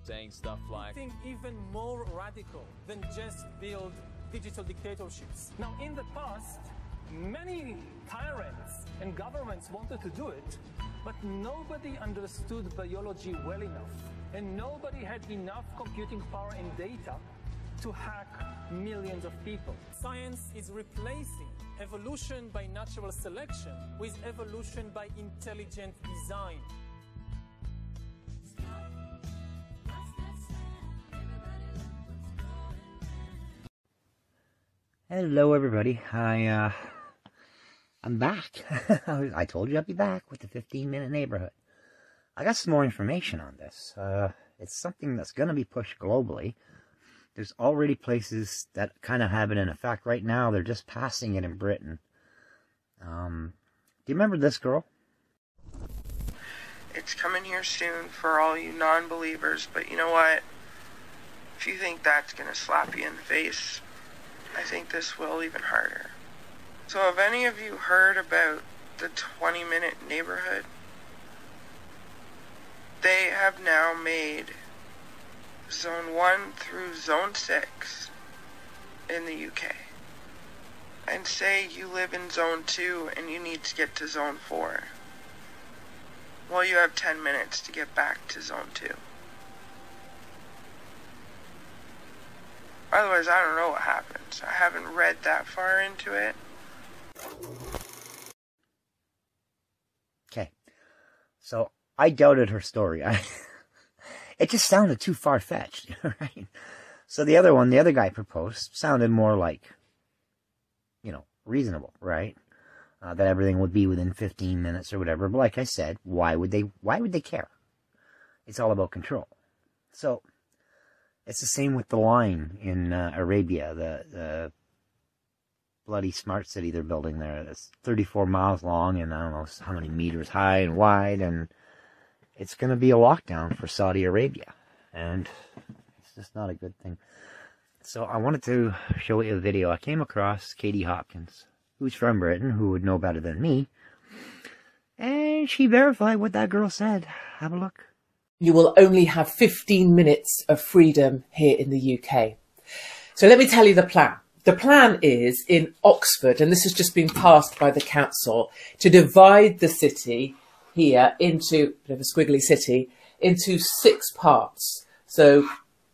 saying stuff like, think even more radical than just build digital dictatorships. Now, in the past, many tyrants and governments wanted to do it, but nobody understood biology well enough, and nobody had enough computing power and data to hack millions of people. Science is replacing evolution by natural selection with evolution by intelligent design. Hello everybody, I'm back. I told you I'd be back with the 15-minute neighborhood. I got some more information on this. It's something that's going to be pushed globally. There's already places that kind of have it in effect. Right now, they're just passing it in Britain. Do you remember this girl? It's coming here soon for all you non-believers, but you know what? If you think that's going to slap you in the face, I think this will even harder. So have any of you heard about the 20-minute neighborhood? They have now made Zone 1 through Zone 6 in the UK. And say you live in Zone 2 and you need to get to Zone 4. Well, you have 10 minutes to get back to Zone 2. Otherwise, I don't know what happens. I haven't read that far into it. Okay. So, I doubted her story. It just sounded too far-fetched, right? So the other guy proposed, sounded more like, reasonable, right? That everything would be within 15 minutes or whatever. But like I said, why would they care? It's all about control. So, it's the same with the line in Arabia, the bloody smart city they're building there. That's 34 miles long and I don't know how many meters high and wide, and it's going to be a lockdown for Saudi Arabia, and it's just not a good thing. So I wanted to show you a video. I came across Katie Hopkins, who's from Britain, who would know better than me, and she verified what that girl said. Have a look. You will only have 15 minutes of freedom here in the UK. So let me tell you the plan. The plan is in Oxford, and this has just been passed by the council, to divide the city here into, a bit of a squiggly city, into 6 parts. So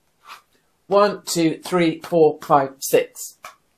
1, 2, 3, 4, 5, 6.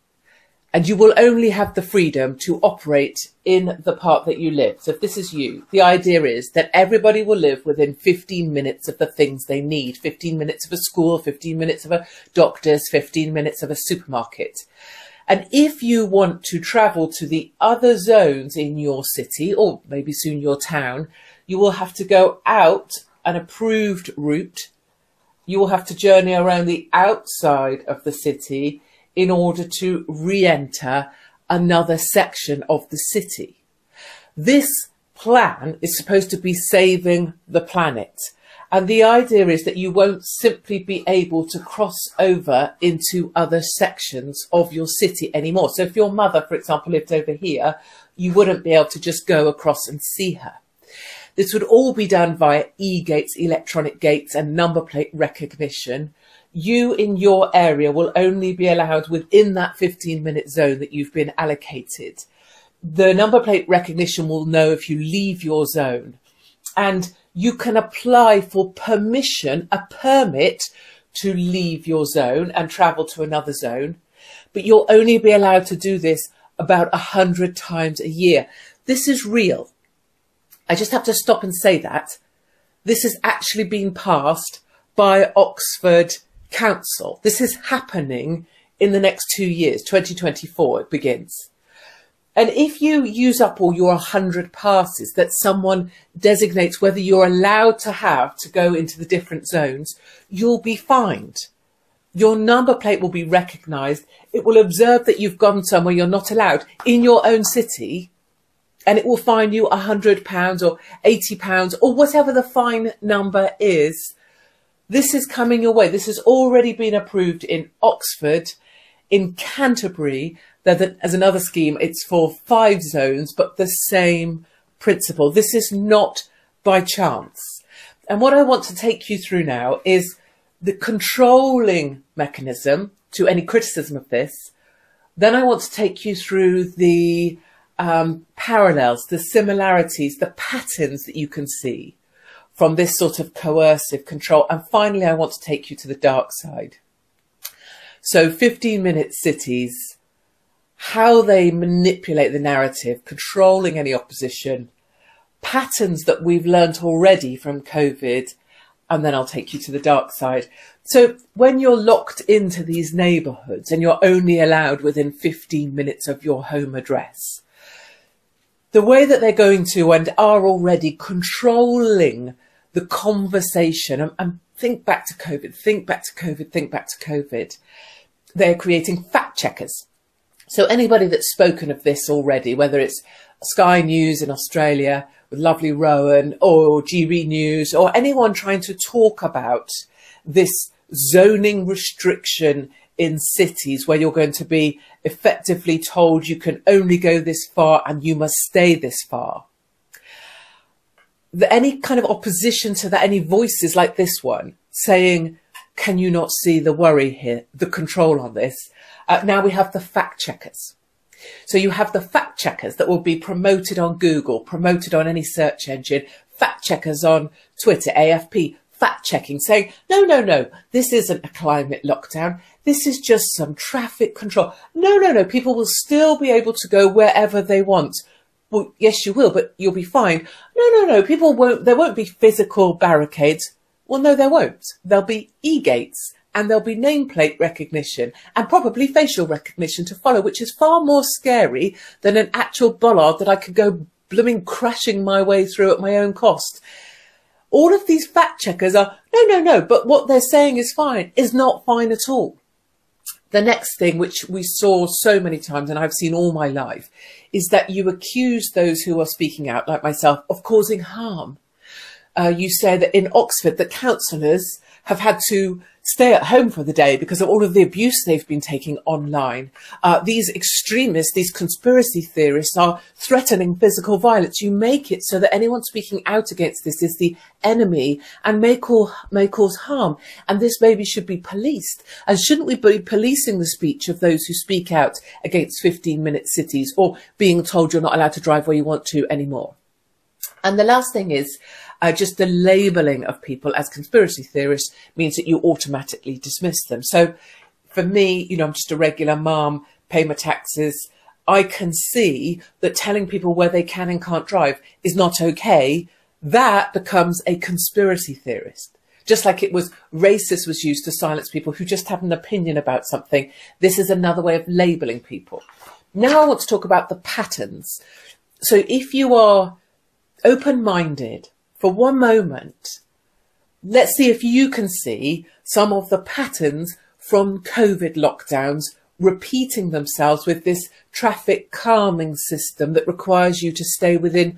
And you will only have the freedom to operate in the part that you live. So if this is you, the idea is that everybody will live within 15 minutes of the things they need. 15 minutes of a school, 15 minutes of a doctor's, 15 minutes of a supermarket. And if you want to travel to the other zones in your city, or maybe soon your town, you will have to go out an approved route. You will have to journey around the outside of the city in order to re-enter another section of the city. This plan is supposed to be saving the planet. And the idea is that you won't simply be able to cross over into other sections of your city anymore. So if your mother, for example, lived over here, you wouldn't be able to just go across and see her. This would all be done via e-gates, electronic gates, and number plate recognition. You in your area will only be allowed within that 15-minute zone that you've been allocated. The number plate recognition will know if you leave your zone. And you can apply for permission, a permit, to leave your zone and travel to another zone. But you'll only be allowed to do this about 100 times a year. This is real. I just have to stop and say that. This has actually been passed by Oxford Council. This is happening in the next 2 years, 2024 it begins. And if you use up all your 100 passes that someone designates whether you're allowed to have to go into the different zones, you'll be fined. Your number plate will be recognised. It will observe that you've gone somewhere you're not allowed in your own city, and it will fine you £100 or £80 or whatever the fine number is. This is coming your way. This has already been approved in Oxford, in Canterbury. As another scheme, it's for 5 zones, but the same principle. This is not by chance. And what I want to take you through now is the controlling mechanism to any criticism of this, then I want to take you through the parallels, the similarities, the patterns that you can see from this sort of coercive control. And finally, I want to take you to the dark side. So 15-minute cities, how they manipulate the narrative, controlling any opposition, patterns that we've learnt already from COVID, and then I'll take you to the dark side. So when you're locked into these neighbourhoods and you're only allowed within 15 minutes of your home address, the way that they're going to and are already controlling the conversation, and think back to COVID, think back to COVID, think back to COVID, they're creating fact checkers. So anybody that's spoken of this already, whether it's Sky News in Australia with lovely Rowan, or GB News, or anyone trying to talk about this zoning restriction in cities where you're going to be effectively told you can only go this far and you must stay this far. Any kind of opposition to that, any voices like this one saying, can you not see the worry here, the control on this? Now we have the fact checkers. So you have the fact checkers that will be promoted on Google, promoted on any search engine, fact checkers on Twitter, AFP, fact checking, saying, no, no, no, this isn't a climate lockdown. This is just some traffic control. No, no, no, people will still be able to go wherever they want. Well, yes, you will, but you'll be fine. No, no, no, there won't be physical barricades. Well, no, there won't. There'll be e-gates. And there'll be nameplate recognition and probably facial recognition to follow, which is far more scary than an actual bollard that I could go blooming crashing my way through at my own cost. All of these fact checkers are, no, no, no, but what they're saying is fine, is not fine at all. The next thing, which we saw so many times, and I've seen all my life, is that you accuse those who are speaking out, like myself, of causing harm. You say that in Oxford, the councillors have had to stay at home for the day because of all of the abuse they've been taking online. These extremists, these conspiracy theorists are threatening physical violence. You make it so that anyone speaking out against this is the enemy and may cause harm. And this maybe should be policed. And shouldn't we be policing the speech of those who speak out against 15-minute cities or being told you're not allowed to drive where you want to anymore? And the last thing is, just the labelling of people as conspiracy theorists means that you automatically dismiss them. So for me, you know, I'm just a regular mum, pay my taxes. I can see that telling people where they can and can't drive is not okay. That becomes a conspiracy theorist. Just like it was racist was used to silence people who just have an opinion about something. This is another way of labelling people. Now I want to talk about the patterns. So if you are open-minded, for one moment, let's see if you can see some of the patterns from COVID lockdowns repeating themselves with this traffic calming system that requires you to stay within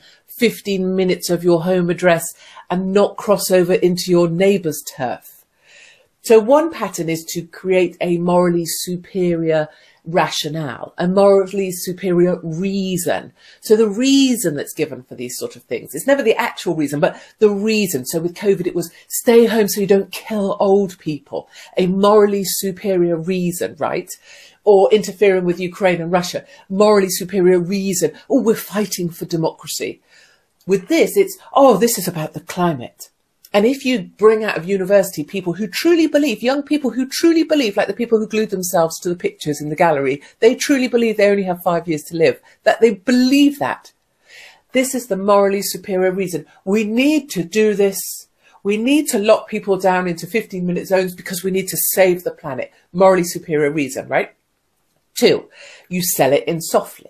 15 minutes of your home address and not cross over into your neighbour's turf. So one pattern is to create a morally superior rationale, a morally superior reason. So the reason that's given for these sort of things, it's never the actual reason, but the reason. So with COVID, it was stay home so you don't kill old people, a morally superior reason, right? Or interfering with Ukraine and Russia, morally superior reason. Oh, we're fighting for democracy. With this, it's, oh, this is about the climate. And if you bring out of university people who truly believe, young people who truly believe, like the people who glued themselves to the pictures in the gallery, they truly believe they only have 5 years to live, that they believe that. This is the morally superior reason. We need to do this. We need to lock people down into 15-minute zones because we need to save the planet. Morally superior reason, right? 2, you sell it in softly.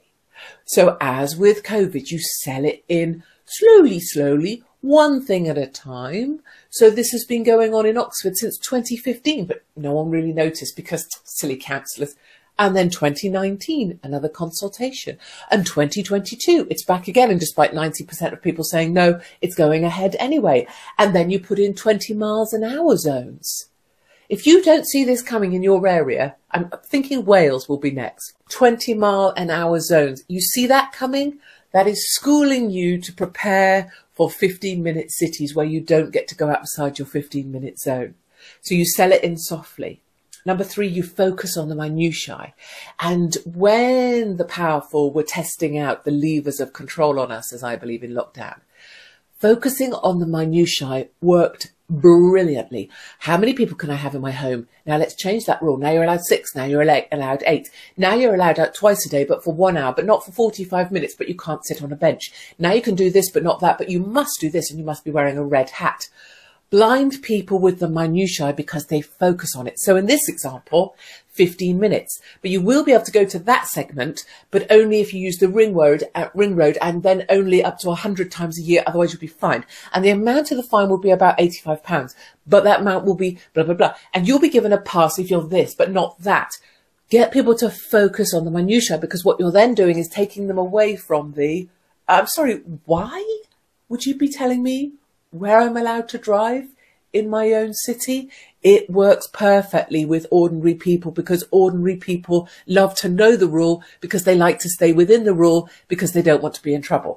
So as with COVID, you sell it in slowly, slowly, one thing at a time. So this has been going on in Oxford since 2015, but no one really noticed because silly councillors. And then 2019, another consultation. And 2022, it's back again. And despite 90% of people saying no, it's going ahead anyway. And then you put in 20 miles an hour zones. If you don't see this coming in your area, I'm thinking Wales will be next. 20 mile an hour zones. You see that coming? That is schooling you to prepare for 15-minute cities where you don't get to go outside your 15-minute zone. So you sell it in softly. Number 3, you focus on the minutiae. And when the powerful were testing out the levers of control on us, as I believe in lockdown, focusing on the minutiae worked brilliantly. How many people can I have in my home? Now let's change that rule. Now you're allowed 6. Now you're allowed 8. Now you're allowed out twice a day, but for 1 hour, but not for 45 minutes, but you can't sit on a bench. Now you can do this, but not that, but you must do this, and you must be wearing a red hat. Blind people with the minutiae because they focus on it. So in this example, 15 minutes, but you will be able to go to that segment, but only if you use the ring road and then only up to 100 times a year. Otherwise you'll be fined. And the amount of the fine will be about £85, but that amount will be blah, blah, blah. And you'll be given a pass if you're this, but not that. Get people to focus on the minutiae, because what you're then doing is taking them away from the, I'm sorry, why would you be telling me where I'm allowed to drive in my own city? It works perfectly with ordinary people, because ordinary people love to know the rule, because they like to stay within the rule, because they don't want to be in trouble.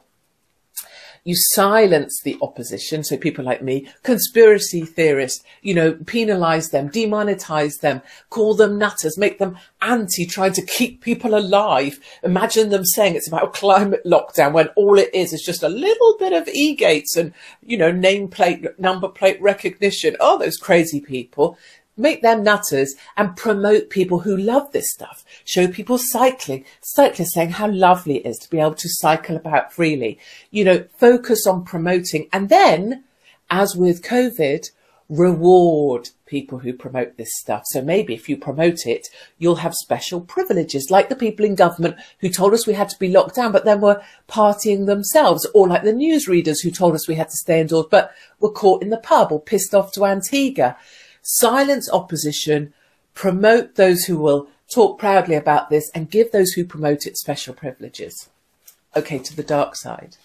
You silence the opposition, so people like me, conspiracy theorists, penalise them, demonetise them, call them nutters, make them anti, trying to keep people alive. Imagine them saying it's about climate lockdown when all it is just a little bit of e-gates and, nameplate, number plate recognition. Oh, those crazy people. Make them nutters and promote people who love this stuff. Show people cycling, cyclists saying how lovely it is to be able to cycle about freely. Focus on promoting. And then, as with COVID, reward people who promote this stuff. So maybe if you promote it, you'll have special privileges, like the people in government who told us we had to be locked down, but then were partying themselves, or like the newsreaders who told us we had to stay indoors, but were caught in the pub or pissed off to Antigua. Silence opposition, promote those who will talk proudly about this, and give those who promote it special privileges. Okay, to the dark side.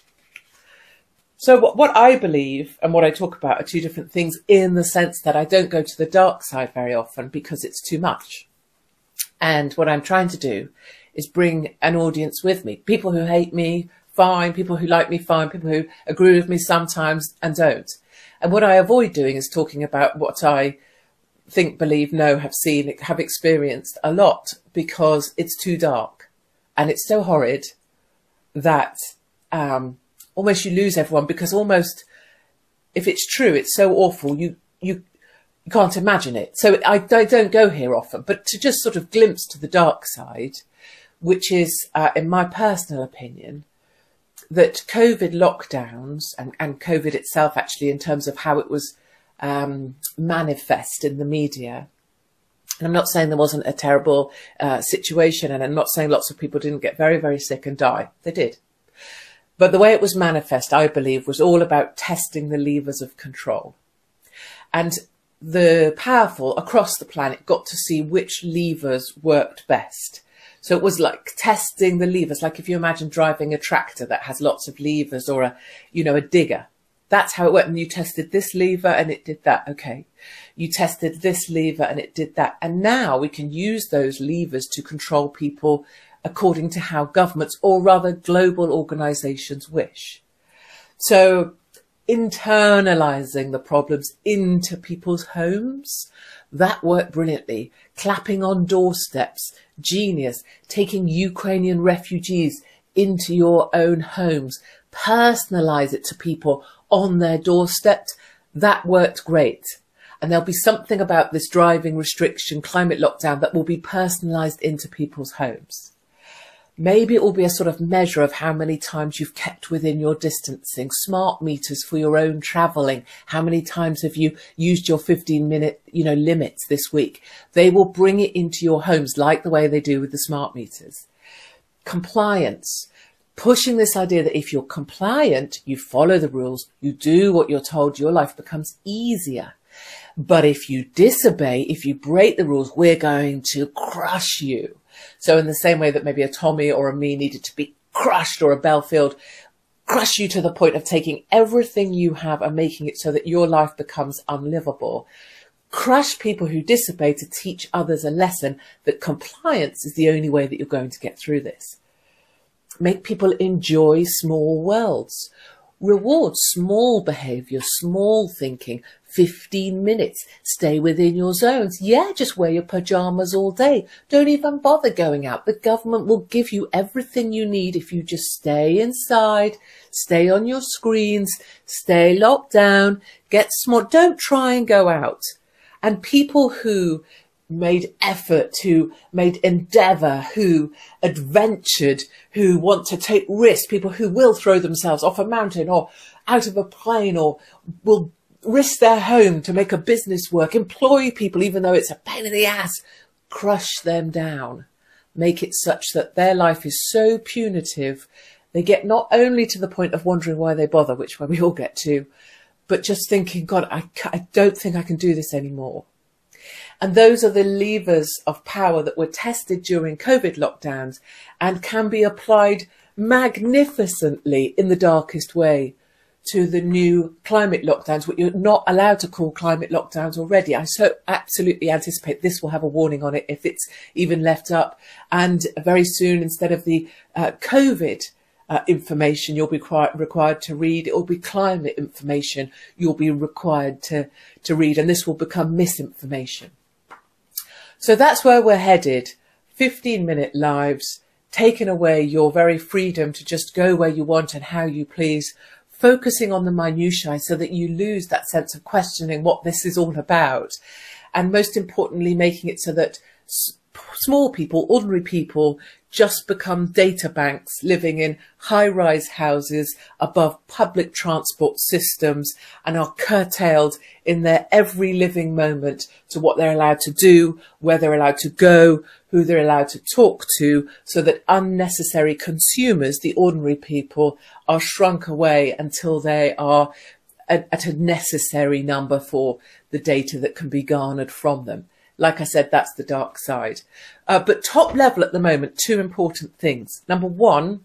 So what I believe and what I talk about are two different things, in the sense that I don't go to the dark side very often because it's too much. And what I'm trying to do is bring an audience with me. People who hate me, fine. People who like me, fine. People who agree with me sometimes and don't. And what I avoid doing is talking about what I think, believe, know, have seen, have experienced a lot, because it's too dark and it's so horrid that almost you lose everyone, because almost if it's true, it's so awful, you can't imagine it. So I don't go here often, but to just sort of glimpse to the dark side, which is, in my personal opinion, that COVID lockdowns and COVID itself, actually, in terms of how it was manifest in the media. And I'm not saying there wasn't a terrible situation, and I'm not saying lots of people didn't get very, very sick and die. They did. But the way it was manifest, I believe, was all about testing the levers of control. And the powerful across the planet got to see which levers worked best. So it was like testing the levers, like if you imagine driving a tractor that has lots of levers, or a digger. That's how it worked. And you tested this lever and it did that. Okay. You tested this lever and it did that. And now we can use those levers to control people according to how governments, or rather global organizations, wish. So internalizing the problems into people's homes, that worked brilliantly. Clapping on doorsteps, genius. Taking Ukrainian refugees into your own homes, personalize it to people on their doorstep. That worked great. And there'll be something about this driving restriction, climate lockdown, that will be personalised into people's homes. Maybe it will be a sort of measure of how many times you've kept within your distancing, smart meters for your own travelling. How many times have you used your 15-minute, limits this week? They will bring it into your homes like the way they do with the smart meters. Compliance. Pushing this idea that if you're compliant, you follow the rules, you do what you're told, your life becomes easier. But if you disobey, if you break the rules, we're going to crush you. So in the same way that maybe a Tommy or a me needed to be crushed, or a Belfield, crush you to the point of taking everything you have and making it so that your life becomes unlivable. Crush people who disobey to teach others a lesson that compliance is the only way that you're going to get through this. Make people enjoy small worlds. Reward small behaviour, small thinking. 15 minutes. Stay within your zones. Yeah, just wear your pajamas all day. Don't even bother going out. The government will give you everything you need if you just stay inside, stay on your screens, stay locked down, get smart. Don't try and go out. And people who made effort, who made endeavour, who adventured, who want to take risks, people who will throw themselves off a mountain or out of a plane or will risk their home to make a business work, employ people even though it's a pain in the ass, crush them down, make it such that their life is so punitive they get not only to the point of wondering why they bother, which we all get to, but just thinking, God, I don't think I can do this anymore. And those are the levers of power that were tested during COVID lockdowns and can be applied magnificently in the darkest way to the new climate lockdowns, which you're not allowed to call climate lockdowns already. I so absolutely anticipate this will have a warning on it if it's even left up. And very soon, instead of the COVID information you'll be required to read, it will be climate information you'll be required to read, and this will become misinformation. So that's where we're headed. 15-minute lives, taking away your very freedom to just go where you want and how you please, focusing on the minutiae so that you lose that sense of questioning what this is all about. And most importantly, making it so that small people, ordinary people, just become data banks living in high-rise houses above public transport systems and are curtailed in their every living moment to what they're allowed to do, where they're allowed to go, who they're allowed to talk to, so that unnecessary consumers, the ordinary people, are shrunk away until they are at a necessary number for the data that can be garnered from them. Like I said, that's the dark side. But top level at the moment, two important things. Number one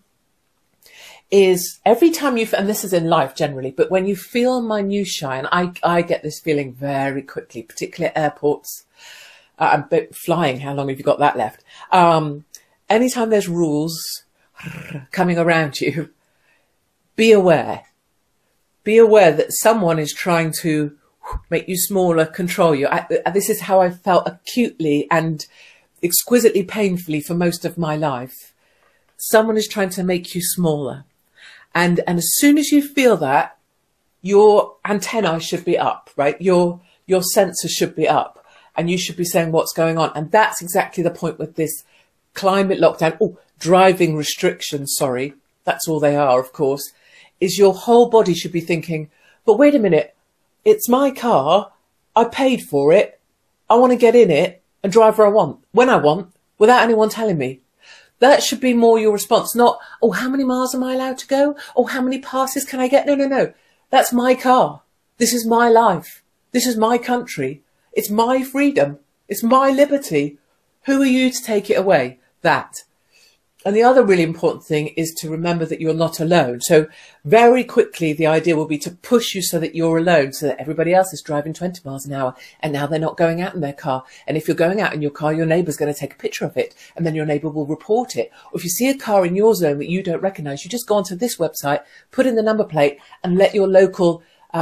is every time you, and this is in life generally, but when you feel minutiae, and I get this feeling very quickly, particularly at airports, I'm flying, how long have you got that left? Anytime there's rules coming around you, be aware. Be aware that someone is trying to make you smaller, control you. This is how I felt acutely and exquisitely painfully for most of my life. Someone is trying to make you smaller. And as soon as you feel that, your antennae should be up, right? Your sensors should be up and you should be saying what's going on. And that's exactly the point with this climate lockdown. Oh, driving restrictions, sorry. That's all they are, of course, is your whole body should be thinking, but wait a minute. It's my car, I paid for it, I want to get in it and drive where I want, when I want, without anyone telling me. That should be more your response, not, oh, how many miles am I allowed to go? Oh, how many passes can I get? No. That's my car. This is my life. This is my country. It's my freedom. It's my liberty. Who are you to take it away? That. And the other really important thing is to remember that you're not alone. So very quickly, the idea will be to push you so that you're alone, so that everybody else is driving 20 miles an hour and now they're not going out in their car. And if you're going out in your car, your neighbour's going to take a picture of it and then your neighbour will report it. Or if you see a car in your zone that you don't recognise, you just go onto this website, put in the number plate and let your local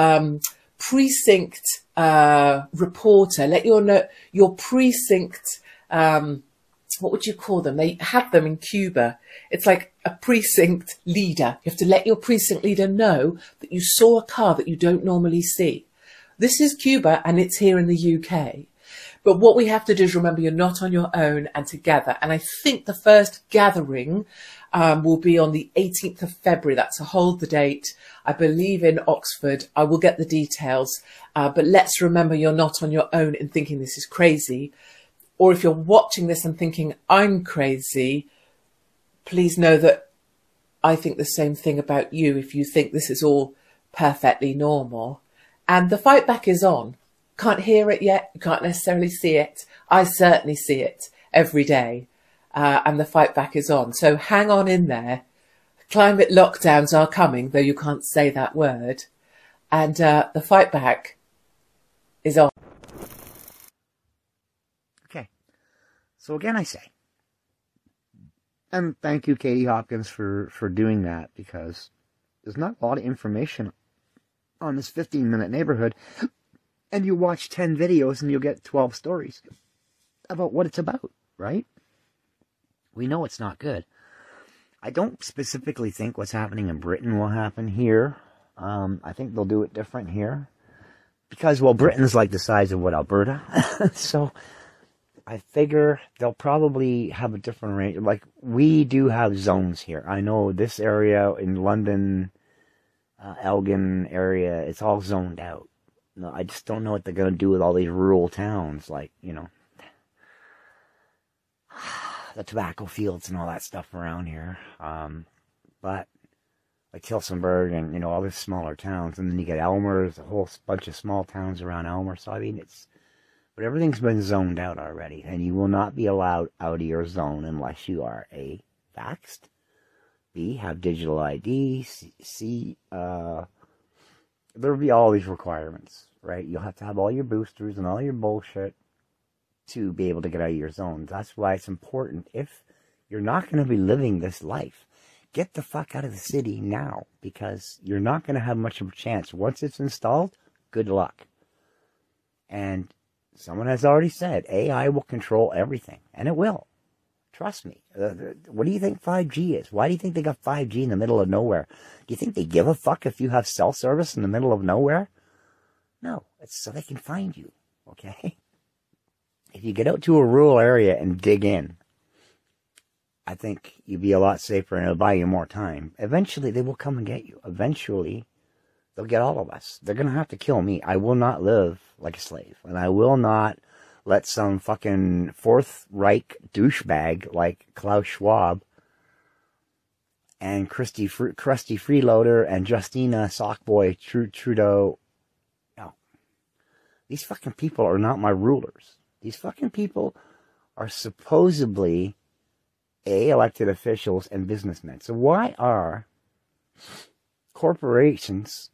precinct reporter, let your precinct what would you call them? They have them in Cuba. It's like a precinct leader. You have to let your precinct leader know that you saw a car that you don't normally see. This is Cuba and it's here in the UK. But what we have to do is remember you're not on your own and together. And I think the first gathering will be on the 18th of February. That's a hold the date. I believe in Oxford. I will get the details. But let's remember you're not on your own in thinking this is crazy. Or if you're watching this and thinking, I'm crazy, please know that I think the same thing about you if you think this is all perfectly normal. And the fight back is on. Can't hear it yet. You can't necessarily see it. I certainly see it every day. And the fight back is on. So hang on in there. Climate lockdowns are coming, though you can't say that word. And the fight back is on. So again, I say, and thank you, Katie Hopkins, for doing that, because there's not a lot of information on this 15-minute neighborhood. And you watch 10 videos and you'll get 12 stories about what it's about, right? We know it's not good. I don't specifically think what's happening in Britain will happen here. I think they'll do it different here. Because, well, Britain's like the size of, what, Alberta? So, I figure they'll probably have a different range. Like, we do have zones here. I know this area in London, Elgin area, it's all zoned out. No, I just don't know what they're going to do with all these rural towns, like, you know, the tobacco fields and all that stuff around here. But, like Tilsonburg and, you know, all these smaller towns. And then you get Elmer, there's a whole bunch of small towns around Elmer. So, I mean, but everything's been zoned out already. And you will not be allowed out of your zone unless you are A, vaxxed, B, have digital ID, C, there'll be all these requirements, right? You'll have to have all your boosters and all your bullshit to be able to get out of your zone. That's why it's important. If you're not going to be living this life, get the fuck out of the city now, because you're not going to have much of a chance. Once it's installed, good luck. And someone has already said AI will control everything, and it will. Trust me. What do you think 5G is? Why do you think they got 5G in the middle of nowhere? Do you think they give a fuck if you have cell service in the middle of nowhere? No, it's so they can find you, okay? If you get out to a rural area and dig in, I think you'll be a lot safer and it'll buy you more time. Eventually, they will come and get you. Eventually, they'll get all of us. They're going to have to kill me. I will not live like a slave, and I will not let some fucking Fourth Reich douchebag like Klaus Schwab and Krusty Freeloader and Justina Sockboy Trudeau. No. These fucking people are not my rulers. These fucking people are supposedly elected officials and businessmen. So why are corporations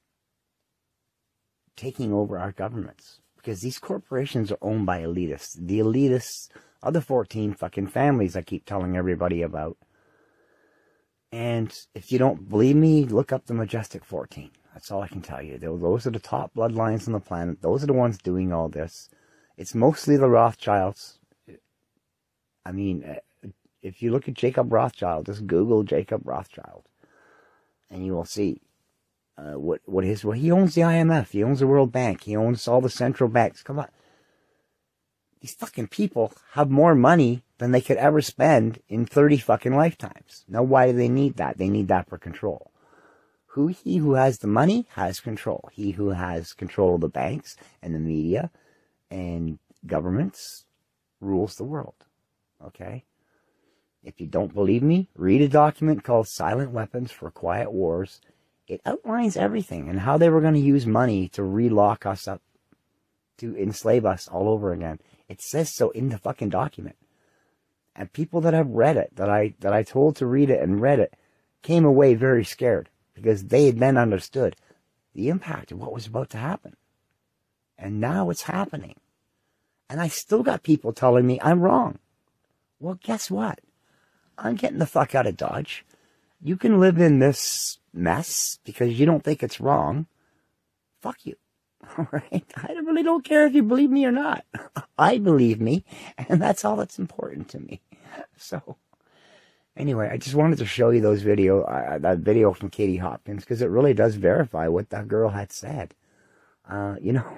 taking over our governments? Because these corporations are owned by elitists. The elitists are the 14 fucking families I keep telling everybody about. And if you don't believe me, look up the Majestic 14. That's all I can tell you. Those are the top bloodlines on the planet. Those are the ones doing all this. It's mostly the Rothschilds. I mean, if you look at Jacob Rothschild, just Google Jacob Rothschild, and you will see. What he owns the IMF, he owns the World Bank, he owns all the central banks. Come on. These fucking people have more money than they could ever spend in 30 fucking lifetimes. Now, why do they need that? They need that for control. He who has the money has control. He who has control of the banks and the media and governments rules the world. Okay? If you don't believe me, read a document called Silent Weapons for Quiet Wars. It outlines everything and how they were going to use money to relock us up, to enslave us all over again. It says so in the fucking document. And people that have read it, that I told to read it and read it, came away very scared because they had then understood the impact of what was about to happen. And now it's happening. And I still got people telling me I'm wrong. Well, guess what? I'm getting the fuck out of Dodge. You can live in this mess because you don't think it's wrong. Fuck you. All right? I really don't care if you believe me or not. I believe me, and that's all that's important to me. So, anyway, I just wanted to show you that video from Katie Hopkins, because it really does verify what that girl had said. You know,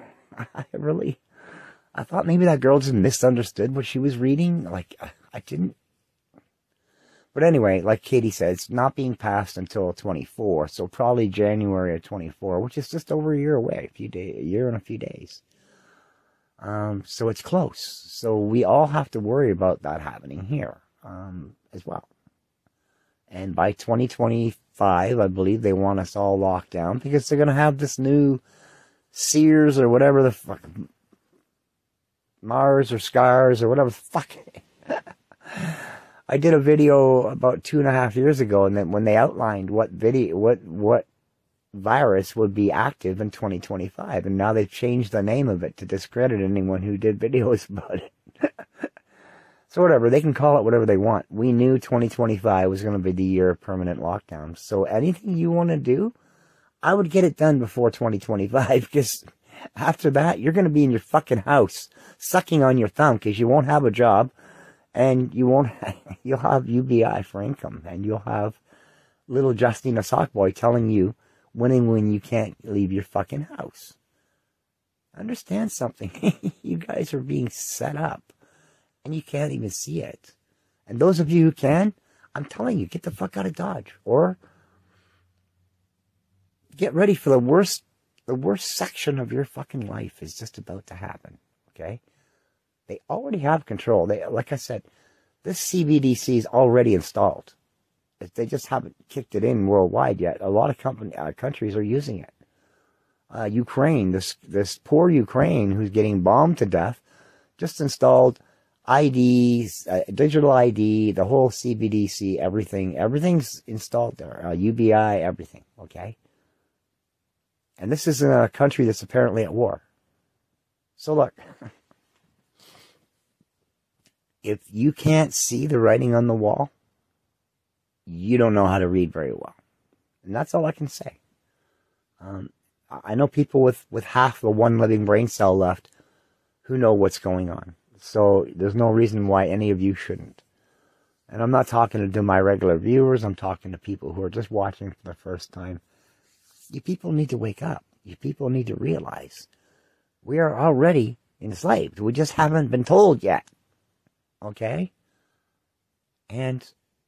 I thought maybe that girl just misunderstood what she was reading. Like, I didn't. But anyway, like Katie said, it's not being passed until 24, so probably January of 24, which is just over a year away, a year and a few days. So it's close. So we all have to worry about that happening here as well. And by 2025, I believe they want us all locked down because they're going to have this new Sears or whatever the fuck, Mars or Scars or whatever the fuck. I did a video about 2.5 years ago, and then when they outlined what virus would be active in 2025, and now they've changed the name of it to discredit anyone who did videos about it. So whatever, they can call it whatever they want. We knew 2025 was going to be the year of permanent lockdown. So anything you want to do, I would get it done before 2025, because After that, you're going to be in your fucking house, sucking on your thumb because you won't have a job, and you'll have UBI for income, and you'll have little Justine Sockboy telling you when you can't leave your fucking house. Understand something. You guys are being set up, and you can't even see it. And those of you who can, I'm telling you, get the fuck out of Dodge, or get ready for the worst section of your fucking life is just about to happen. Okay? They already have control. Like I said, this CBDC is already installed. They just haven't kicked it in worldwide yet. A lot of countries are using it. Ukraine, this poor Ukraine who's getting bombed to death, just installed IDs, digital ID, the whole CBDC, everything's installed there. UBI, everything. Okay. And this is in a country that's apparently at war. So look, if you can't see the writing on the wall, you don't know how to read very well. And that's all I can say. I know people with half the one living brain cell left who know what's going on. So there's no reason why any of you shouldn't. And I'm not talking to my regular viewers. I'm talking to people who are just watching for the first time. You people need to wake up. You people need to realize we are already enslaved. We just haven't been told yet. Okay? And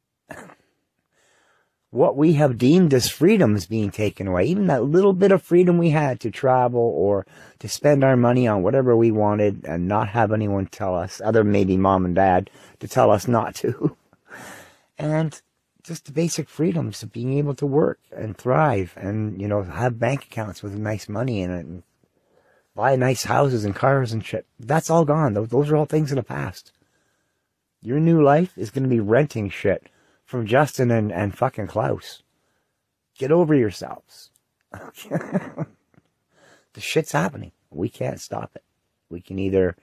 what we have deemed as freedom is being taken away. Even that little bit of freedom we had to travel or to spend our money on whatever we wanted and not have anyone tell us, other maybe mom and dad, to tell us not to. And just the basic freedoms of being able to work and thrive and, have bank accounts with nice money in it and buy nice houses and cars and shit. That's all gone. Those are all things in the past. Your new life is going to be renting shit from Justin and fucking Klaus. Get over yourselves. The shit's happening. We can't stop it. We can either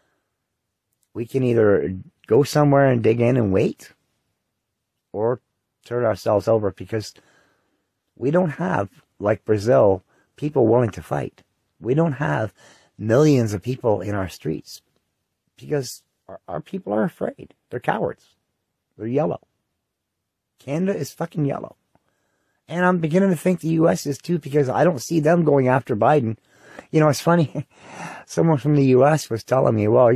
go somewhere and dig in and wait, or turn ourselves over, because we don't have, like Brazil, people willing to fight. We don't have millions of people in our streets because our people are afraid. They're cowards. They're yellow. Canada is fucking yellow. And I'm beginning to think the U.S. is too, because I don't see them going after Biden. It's funny. Someone from the U.S. was telling me, well,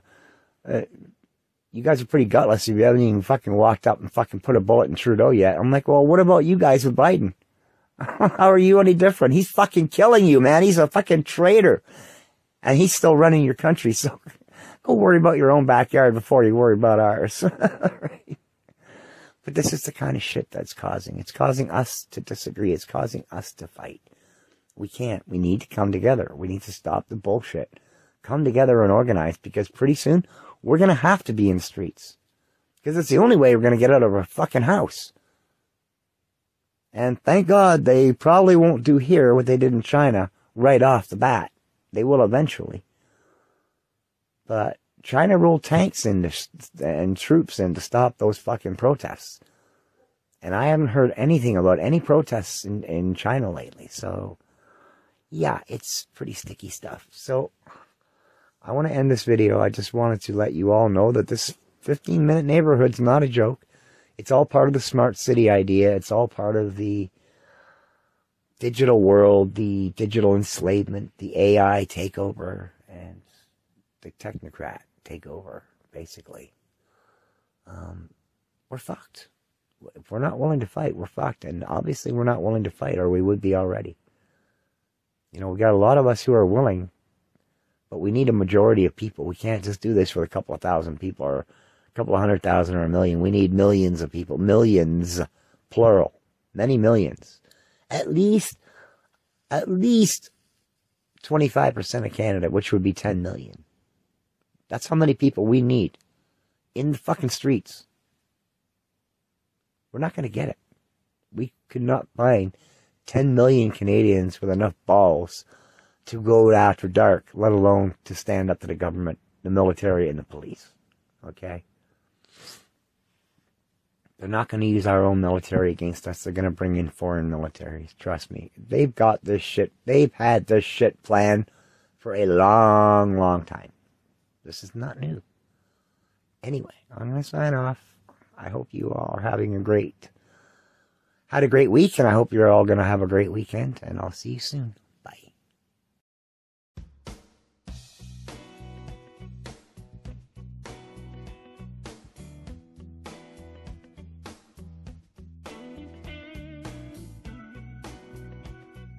you guys are pretty gutless if you haven't even fucking walked up and fucking put a bullet in Trudeau yet. I'm like, well, what about you guys with Biden? How are you any different? He's fucking killing you, man. He's a fucking traitor. And he's still running your country. So go worry about your own backyard before you worry about ours. Right? But this is the kind of shit that's causing. It's causing us to disagree. It's causing us to fight. We can't. We need to come together. We need to stop the bullshit. Come together and organize, because pretty soon we're going to have to be in the streets. Because it's the only way we're going to get out of our fucking house. And thank God they probably won't do here what they did in China right off the bat. They will eventually. But China rolled tanks in and troops in to stop those fucking protests. And I haven't heard anything about any protests in China lately. So, yeah, it's pretty sticky stuff. So, I want to end this video. I just wanted to let you all know that this 15-minute neighborhood's not a joke. It's all part of the smart city idea. It's all part of the digital world, the digital enslavement, the AI takeover, and the technocrat takeover, basically. We're fucked. If we're not willing to fight, we're fucked. And obviously we're not willing to fight, or we would be already. We got a lot of us who are willing, but we need a majority of people. We can't just do this with a couple of thousand people, or a couple of 100,000 or a million. We need millions of people. Millions, plural. Many millions. At least 25% of Canada, which would be 10 million. That's how many people we need in the fucking streets. We're not going to get it. We could not find 10 million Canadians with enough balls to go after dark, let alone to stand up to the government, the military, and the police. Okay? They're not going to use our own military against us. They're going to bring in foreign militaries. Trust me. They've got this shit. They've had this shit planned for a long, long time. This is not new. Anyway, I'm going to sign off. I hope you all are having had a great week, and I hope you're all going to have a great weekend, and I'll see you soon.